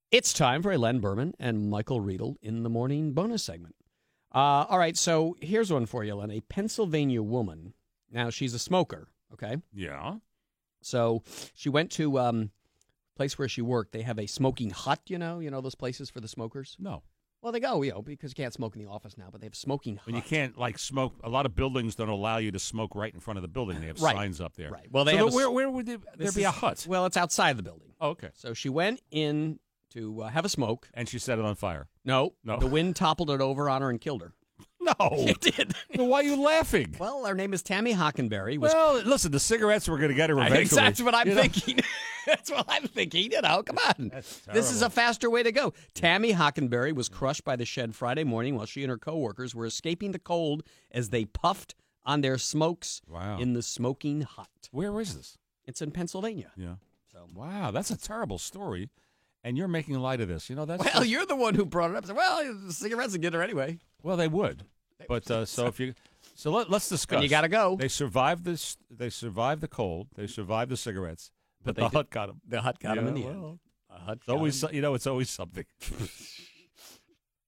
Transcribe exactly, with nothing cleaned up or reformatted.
It's time for a Len Berman and Michael Riedel in the morning bonus segment. Uh, all right, so here's one for you, Len. A Pennsylvania woman. Now, she's a smoker, okay? Yeah. So she went to um, a place where she worked. They have a smoking hut, you know? You know those places for the smokers? No. Well, they go, you know, because you can't smoke in the office now, but they have smoking hut. But you can't, like, smoke. A lot of buildings don't allow you to smoke right in front of the building. They have Right. signs up there. Right. Well, they so have the, a, where, where would they, there be is, a hut? Well, it's outside the building. Oh, okay. So she went in to uh, have a smoke. And she set it on fire. No. No. The wind toppled it over on her and killed her. No. It did. Then why are you laughing? Well, her name is Tammy Hockenberry. Was Well, listen, the cigarettes were going to get her I eventually. think that's what I'm you know? thinking. That's what I'm thinking. You know, come on. That's This is a terrible. faster way to go. Tammy Hockenberry was crushed by the shed Friday morning while she and her coworkers were escaping the cold as they puffed on their smokes Wow. in the smoking hut. Where is this? It's in Pennsylvania. Yeah. So, Wow, that's a terrible story. And you're making light of this. You know, that's well, just- you're the one who brought it up. So, well, the cigarettes would get her anyway. well, they would. But uh, so if you so let, let's discuss. And you got to go. They survived this. They survived the cold. They survived the cigarettes. But, But they the did- hut got them. The hut got him in the Yeah, end. well, A hut It's got always him. so- you know it's always something.